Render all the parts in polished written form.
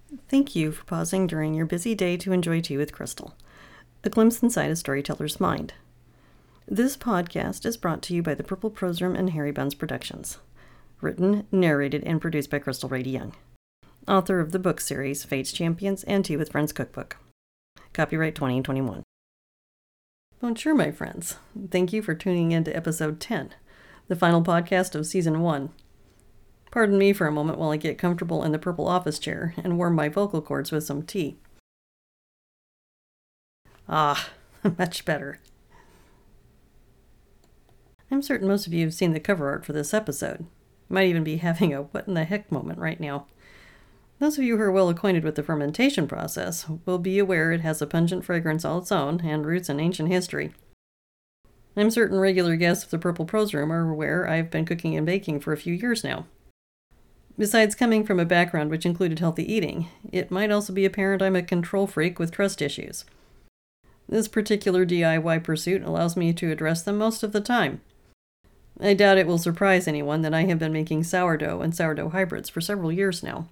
Thank you for pausing during your busy day to enjoy Tea with Crystal, a glimpse inside a storyteller's mind. This podcast is brought to you by the Purple Prose Room and Harry Buns Productions. Written, narrated, and produced by Crystal Rady Young, author of the book series Fate's Champions and Tea with Friends Cookbook. Copyright 2021. Bonjour, my friends. Thank you for tuning in to episode 10, the final podcast of season 1. Pardon me for a moment while I get comfortable in the purple office chair and warm my vocal cords with some tea. Ah, much better. I'm certain most of you have seen the cover art for this episode. You might even be having a what in the heck moment right now. Those of you who are well acquainted with the fermentation process will be aware it has a pungent fragrance all its own and roots in ancient history. I'm certain regular guests of the Purple Prose Room are aware I've been cooking and baking for a few years now. Besides coming from a background which included healthy eating, it might also be apparent I'm a control freak with trust issues. This particular DIY pursuit allows me to address them most of the time. I doubt it will surprise anyone that I have been making sourdough and sourdough hybrids for several years now.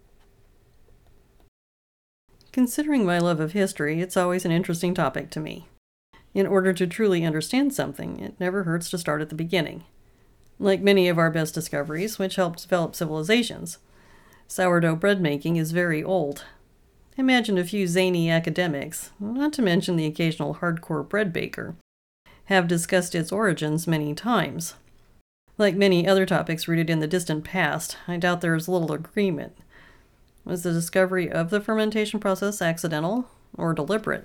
Considering my love of history, it's always an interesting topic to me. In order to truly understand something, it never hurts to start at the beginning. Like many of our best discoveries, which helped develop civilizations, sourdough bread making is very old. Imagine a few zany academics, not to mention the occasional hardcore bread baker, have discussed its origins many times. Like many other topics rooted in the distant past, I doubt there is little agreement. Was the discovery of the fermentation process accidental or deliberate?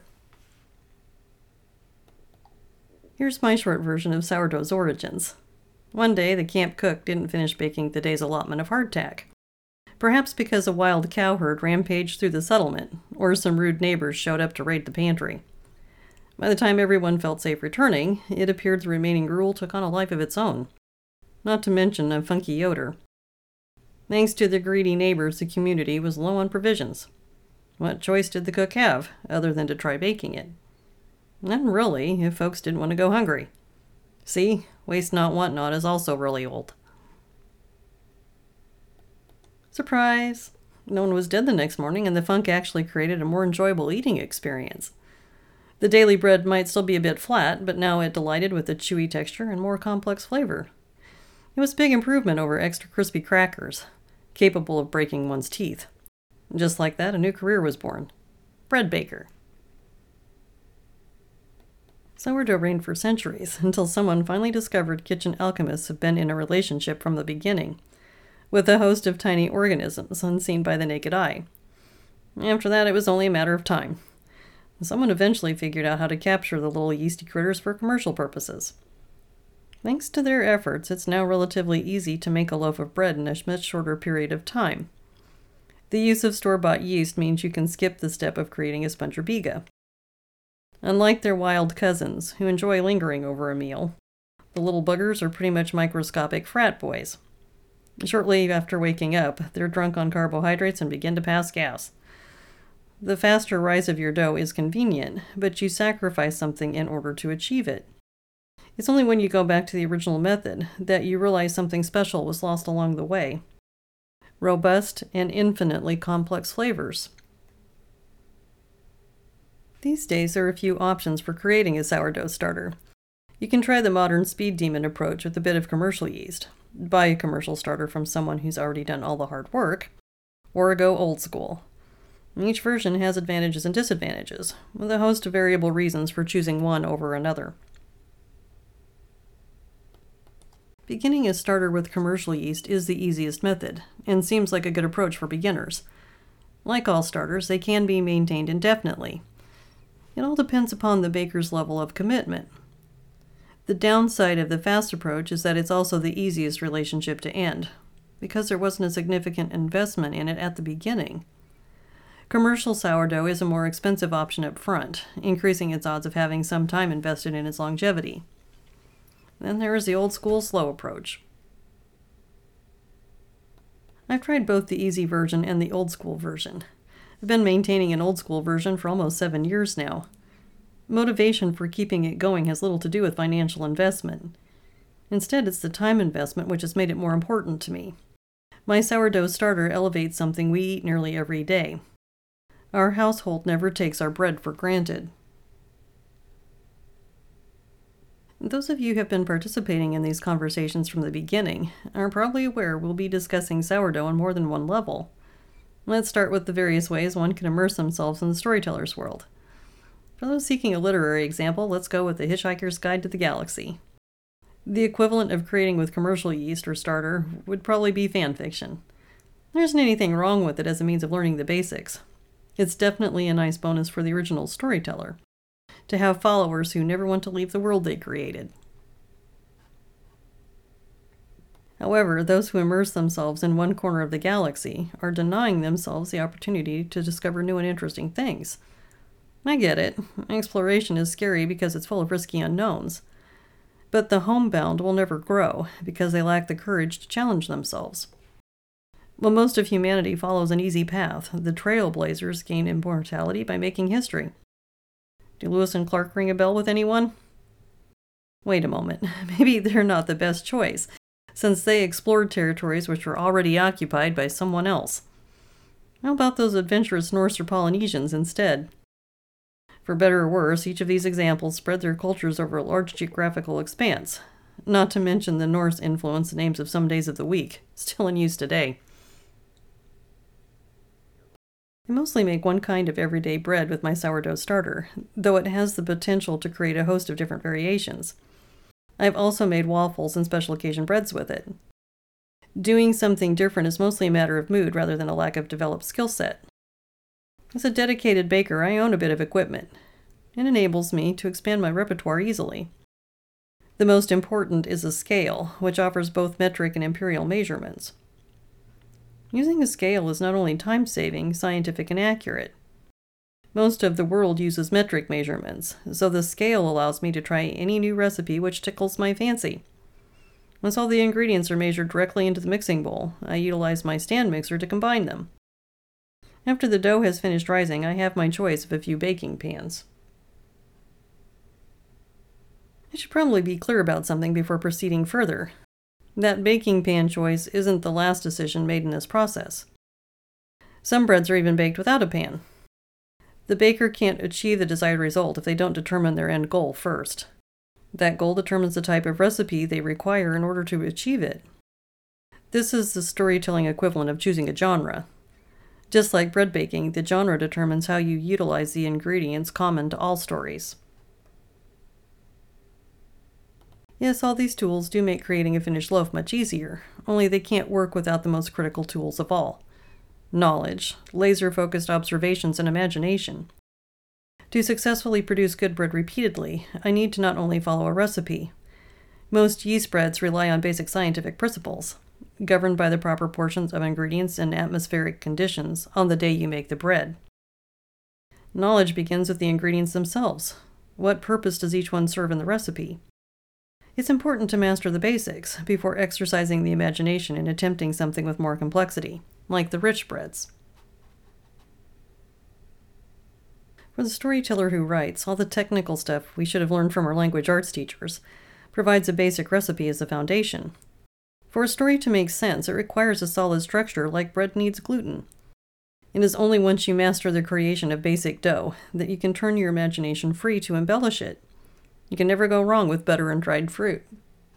Here's my short version of sourdough's origins. One day, the camp cook didn't finish baking the day's allotment of hardtack. Perhaps because a wild cow herd rampaged through the settlement, or some rude neighbors showed up to raid the pantry. By the time everyone felt safe returning, it appeared the remaining gruel took on a life of its own. Not to mention a funky odor. Thanks to the greedy neighbors, the community was low on provisions. What choice did the cook have, other than to try baking it? None really, if folks didn't want to go hungry. See, waste not, want not is also really old. Surprise! No one was dead the next morning, and the funk actually created a more enjoyable eating experience. The daily bread might still be a bit flat, but now it delighted with a chewy texture and more complex flavor. It was a big improvement over extra crispy crackers, capable of breaking one's teeth. Just like that, a new career was born. Bread baker. Sourdough reigned for centuries, until someone finally discovered kitchen alchemists have been in a relationship from the beginning, with a host of tiny organisms unseen by the naked eye. After that, it was only a matter of time. Someone eventually figured out how to capture the little yeasty critters for commercial purposes. Thanks to their efforts, it's now relatively easy to make a loaf of bread in a much shorter period of time. The use of store-bought yeast means you can skip the step of creating a sponge or biga. Unlike their wild cousins, who enjoy lingering over a meal, the little buggers are pretty much microscopic frat boys. Shortly after waking up, they're drunk on carbohydrates and begin to pass gas. The faster rise of your dough is convenient, but you sacrifice something in order to achieve it. It's only when you go back to the original method that you realize something special was lost along the way. Robust and infinitely complex flavors. These days, there are a few options for creating a sourdough starter. You can try the modern speed demon approach with a bit of commercial yeast. Buy a commercial starter from someone who's already done all the hard work, or go old school. Each version has advantages and disadvantages, with a host of variable reasons for choosing one over another. Beginning a starter with commercial yeast is the easiest method, and seems like a good approach for beginners. Like all starters, they can be maintained indefinitely. It all depends upon the baker's level of commitment. The downside of the fast approach is that it's also the easiest relationship to end, because there wasn't a significant investment in it at the beginning. Commercial sourdough is a more expensive option up front, increasing its odds of having some time invested in its longevity. Then there is the old school slow approach. I've tried both the easy version and the old school version. I've been maintaining an old school version for almost 7 years now. Motivation for keeping it going has little to do with financial investment. Instead, it's the time investment which has made it more important to me. My sourdough starter elevates something we eat nearly every day. Our household never takes our bread for granted. Those of you who have been participating in these conversations from the beginning are probably aware we'll be discussing sourdough on more than one level. Let's start with the various ways one can immerse themselves in the storyteller's world. For those seeking a literary example, let's go with The Hitchhiker's Guide to the Galaxy. The equivalent of creating with commercial yeast or starter would probably be fan fiction. There isn't anything wrong with it as a means of learning the basics. It's definitely a nice bonus for the original storyteller, to have followers who never want to leave the world they created. However, those who immerse themselves in one corner of the galaxy are denying themselves the opportunity to discover new and interesting things. I get it. Exploration is scary because it's full of risky unknowns. But the homebound will never grow because they lack the courage to challenge themselves. While most of humanity follows an easy path, the trailblazers gain immortality by making history. Do Lewis and Clark ring a bell with anyone? Wait a moment. Maybe they're not the best choice, since they explored territories which were already occupied by someone else. How about those adventurous Norse or Polynesians instead? For better or worse, each of these examples spread their cultures over a large geographical expanse, not to mention the Norse influence the names of some days of the week, still in use today. I mostly make one kind of everyday bread with my sourdough starter, though it has the potential to create a host of different variations. I've also made waffles and special occasion breads with it. Doing something different is mostly a matter of mood rather than a lack of developed skill set. As a dedicated baker, I own a bit of equipment. It enables me to expand my repertoire easily. The most important is a scale, which offers both metric and imperial measurements. Using a scale is not only time-saving, scientific, and accurate. Most of the world uses metric measurements, so the scale allows me to try any new recipe which tickles my fancy. Once all the ingredients are measured directly into the mixing bowl, I utilize my stand mixer to combine them. After the dough has finished rising, I have my choice of a few baking pans. I should probably be clear about something before proceeding further. That baking pan choice isn't the last decision made in this process. Some breads are even baked without a pan. The baker can't achieve the desired result if they don't determine their end goal first. That goal determines the type of recipe they require in order to achieve it. This is the storytelling equivalent of choosing a genre. Just like bread baking, the genre determines how you utilize the ingredients common to all stories. Yes, all these tools do make creating a finished loaf much easier, only they can't work without the most critical tools of all: knowledge, laser-focused observations, and imagination. To successfully produce good bread repeatedly, I need to not only follow a recipe. Most yeast breads rely on basic scientific principles, governed by the proper portions of ingredients and atmospheric conditions on the day you make the bread. Knowledge begins with the ingredients themselves. What purpose does each one serve in the recipe? It's important to master the basics before exercising the imagination and attempting something with more complexity, like the rich breads. For the storyteller who writes, all the technical stuff we should have learned from our language arts teachers provides a basic recipe as a foundation. For a story to make sense, it requires a solid structure like bread needs gluten. It is only once you master the creation of basic dough that you can turn your imagination free to embellish it. You can never go wrong with butter and dried fruit.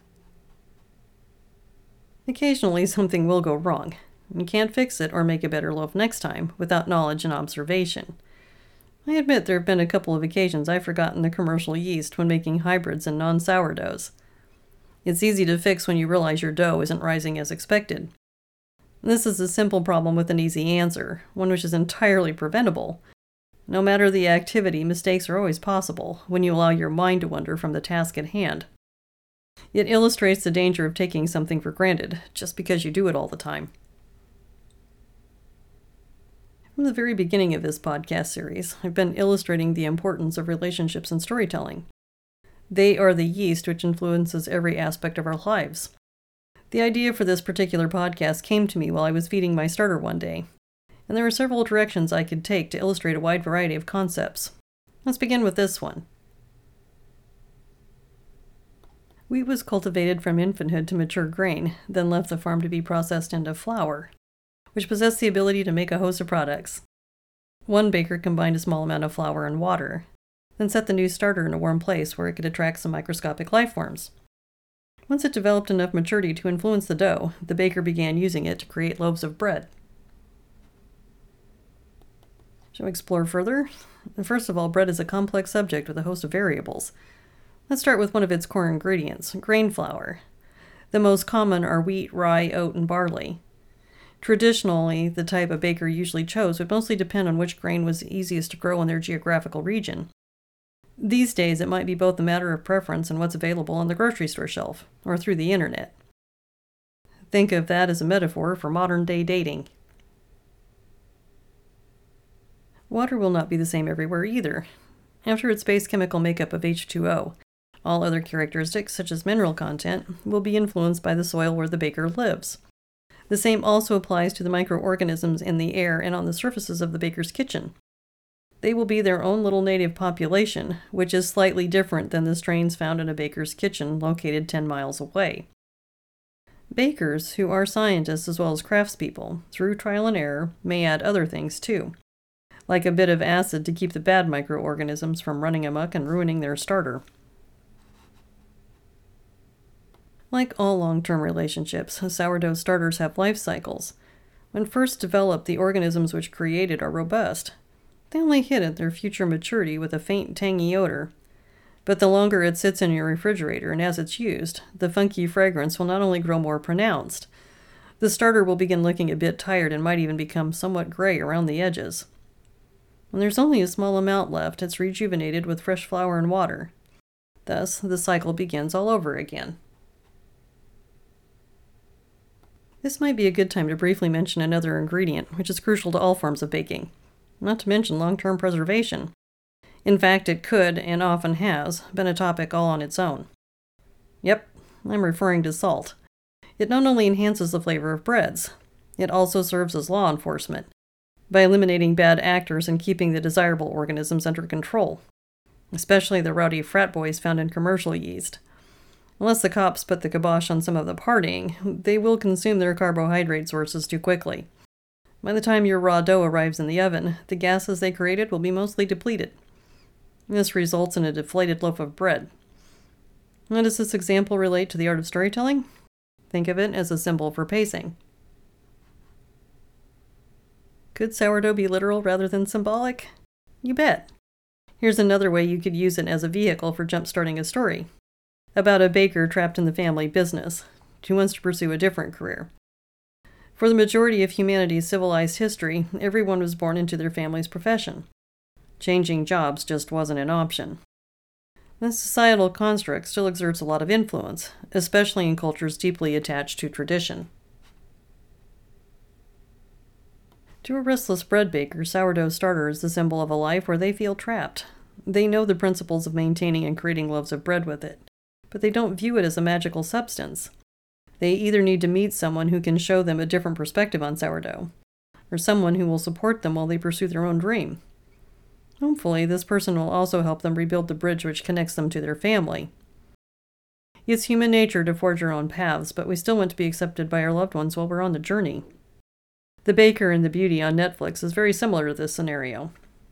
Occasionally, something will go wrong. You can't fix it or make a better loaf next time without knowledge and observation. I admit there have been a couple of occasions I've forgotten the commercial yeast when making hybrids and non-sourdoughs. It's easy to fix when you realize your dough isn't rising as expected. This is a simple problem with an easy answer, one which is entirely preventable. No matter the activity, mistakes are always possible when you allow your mind to wander from the task at hand. It illustrates the danger of taking something for granted just because you do it all the time. From the very beginning of this podcast series, I've been illustrating the importance of relationships in storytelling. They are the yeast which influences every aspect of our lives. The idea for this particular podcast came to me while I was feeding my starter one day, and there are several directions I could take to illustrate a wide variety of concepts. Let's begin with this one. Wheat was cultivated from infanthood to mature grain, then left the farm to be processed into flour, which possessed the ability to make a host of products. One baker combined a small amount of flour and water, then set the new starter in a warm place where it could attract some microscopic life forms. Once it developed enough maturity to influence the dough, the baker began using it to create loaves of bread. Shall we explore further? First of all, bread is a complex subject with a host of variables. Let's start with one of its core ingredients, grain flour. The most common are wheat, rye, oat, and barley. Traditionally, the type a baker usually chose would mostly depend on which grain was easiest to grow in their geographical region. These days, it might be both a matter of preference and what's available on the grocery store shelf, or through the internet. Think of that as a metaphor for modern-day dating. Water will not be the same everywhere either. After its base chemical makeup of H2O, all other characteristics, such as mineral content, will be influenced by the soil where the baker lives. The same also applies to the microorganisms in the air and on the surfaces of the baker's kitchen. They will be their own little native population, which is slightly different than the strains found in a baker's kitchen located 10 miles away. Bakers, who are scientists as well as craftspeople, through trial and error, may add other things too, like a bit of acid to keep the bad microorganisms from running amok and ruining their starter. Like all long-term relationships, sourdough starters have life cycles. When first developed, the organisms which create it are robust. They only hit at their future maturity with a faint, tangy odor. But the longer it sits in your refrigerator and as it's used, the funky fragrance will not only grow more pronounced, the starter will begin looking a bit tired and might even become somewhat gray around the edges. When there's only a small amount left, it's rejuvenated with fresh flour and water. Thus, the cycle begins all over again. This might be a good time to briefly mention another ingredient, which is crucial to all forms of baking, not to mention long-term preservation. In fact, it could, and often has, been a topic all on its own. Yep, I'm referring to salt. It not only enhances the flavor of breads, it also serves as law enforcement, by eliminating bad actors and keeping the desirable organisms under control, especially the rowdy frat boys found in commercial yeast. Unless the cops put the kibosh on some of the partying, they will consume their carbohydrate sources too quickly. By the time your raw dough arrives in the oven, the gases they created will be mostly depleted. This results in a deflated loaf of bread. How does this example relate to the art of storytelling? Think of it as a symbol for pacing. Could sourdough be literal rather than symbolic? You bet. Here's another way you could use it as a vehicle for jump-starting a story. About a baker trapped in the family business, who wants to pursue a different career. For the majority of humanity's civilized history, everyone was born into their family's profession. Changing jobs just wasn't an option. This societal construct still exerts a lot of influence, especially in cultures deeply attached to tradition. To a restless bread baker, sourdough starter is the symbol of a life where they feel trapped. They know the principles of maintaining and creating loaves of bread with it, but they don't view it as a magical substance. They either need to meet someone who can show them a different perspective on sourdough, or someone who will support them while they pursue their own dream. Hopefully, this person will also help them rebuild the bridge which connects them to their family. It's human nature to forge our own paths, but we still want to be accepted by our loved ones while we're on the journey. The Baker and the Beauty on Netflix is very similar to this scenario.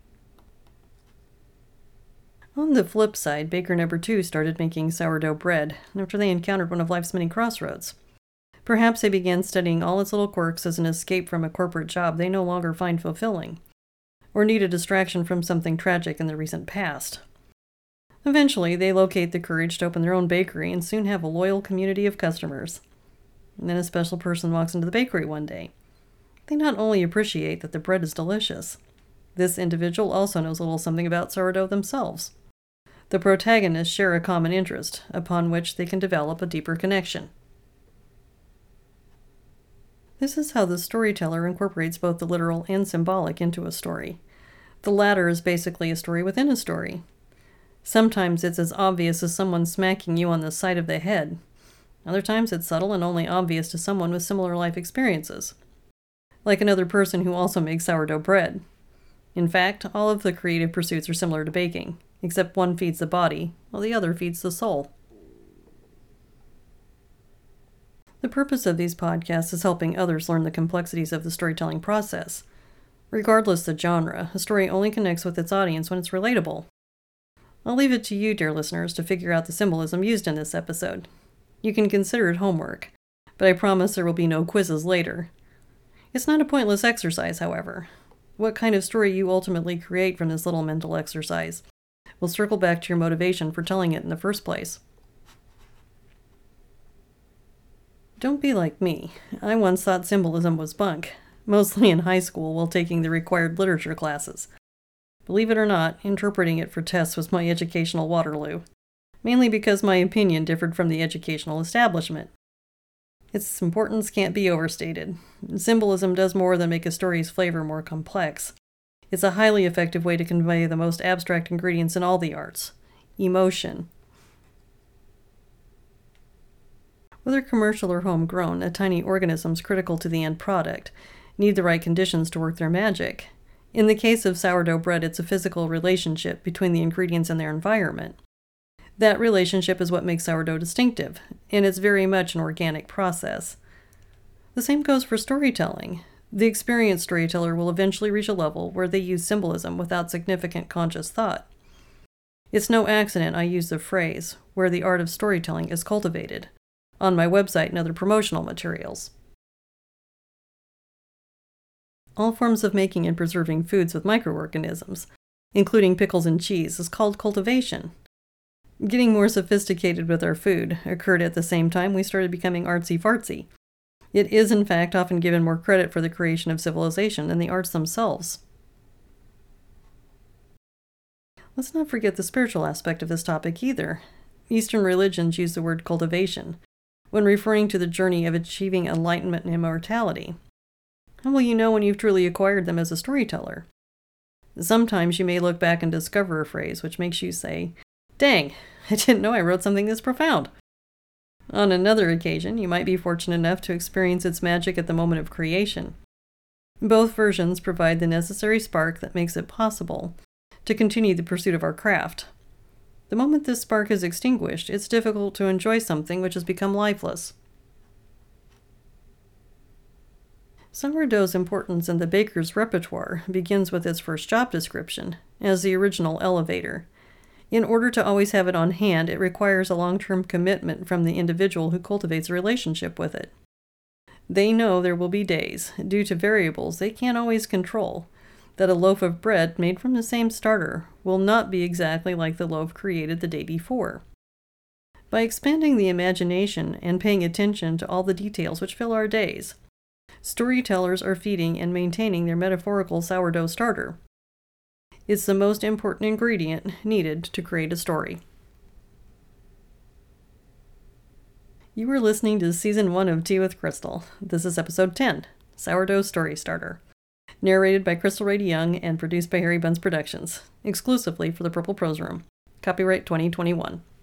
On the flip side, baker number 2 started making sourdough bread after they encountered one of life's many crossroads. Perhaps they began studying all its little quirks as an escape from a corporate job they no longer find fulfilling, or need a distraction from something tragic in the recent past. Eventually, they locate the courage to open their own bakery and soon have a loyal community of customers. And then a special person walks into the bakery one day. They not only appreciate that the bread is delicious, this individual also knows a little something about sourdough themselves. The protagonists share a common interest, upon which they can develop a deeper connection. This is how the storyteller incorporates both the literal and symbolic into a story. The latter is basically a story within a story. Sometimes it's as obvious as someone smacking you on the side of the head. Other times it's subtle and only obvious to someone with similar life experiences, like another person who also makes sourdough bread. In fact, all of the creative pursuits are similar to baking, except one feeds the body, while the other feeds the soul. The purpose of these podcasts is helping others learn the complexities of the storytelling process. Regardless the genre, a story only connects with its audience when it's relatable. I'll leave it to you, dear listeners, to figure out the symbolism used in this episode. You can consider it homework, but I promise there will be no quizzes later. It's not a pointless exercise, however. What kind of story you ultimately create from this little mental exercise will circle back to your motivation for telling it in the first place. Don't be like me. I once thought symbolism was bunk, mostly in high school while taking the required literature classes. Believe it or not, interpreting it for tests was my educational Waterloo, mainly because my opinion differed from the educational establishment. Its importance can't be overstated. Symbolism does more than make a story's flavor more complex. It's a highly effective way to convey the most abstract ingredients in all the arts: emotion. Whether commercial or homegrown, a tiny organisms critical to the end product need the right conditions to work their magic. In the case of sourdough bread, it's a physical relationship between the ingredients and their environment. That relationship is what makes sourdough distinctive, and it's very much an organic process. The same goes for storytelling. The experienced storyteller will eventually reach a level where they use symbolism without significant conscious thought. It's no accident I use the phrase, where the art of storytelling is cultivated, on my website and other promotional materials. All forms of making and preserving foods with microorganisms, including pickles and cheese, is called cultivation. Getting more sophisticated with our food occurred at the same time we started becoming artsy-fartsy. It is, in fact, often given more credit for the creation of civilization than the arts themselves. Let's not forget the spiritual aspect of this topic either. Eastern religions use the word cultivation when referring to the journey of achieving enlightenment and immortality. How will you know when you've truly acquired them as a storyteller? Sometimes you may look back and discover a phrase which makes you say, "Dang, I didn't know I wrote something this profound." On another occasion, you might be fortunate enough to experience its magic at the moment of creation. Both versions provide the necessary spark that makes it possible to continue the pursuit of our craft. The moment this spark is extinguished, it's difficult to enjoy something which has become lifeless. Sourdough's importance in the baker's repertoire begins with its first job description, as the original elevator. In order to always have it on hand, it requires a long-term commitment from the individual who cultivates a relationship with it. They know there will be days, due to variables they can't always control, that a loaf of bread made from the same starter will not be exactly like the loaf created the day before. By expanding the imagination and paying attention to all the details which fill our days, storytellers are feeding and maintaining their metaphorical sourdough starter. It's the most important ingredient needed to create a story. You are listening to Season 1 of Tea with Crystal. This is Episode 10, Sourdough Story Starter. Narrated by Crystal Ray Young and produced by Harry Buns Productions, exclusively for the Purple Prose Room. Copyright 2021.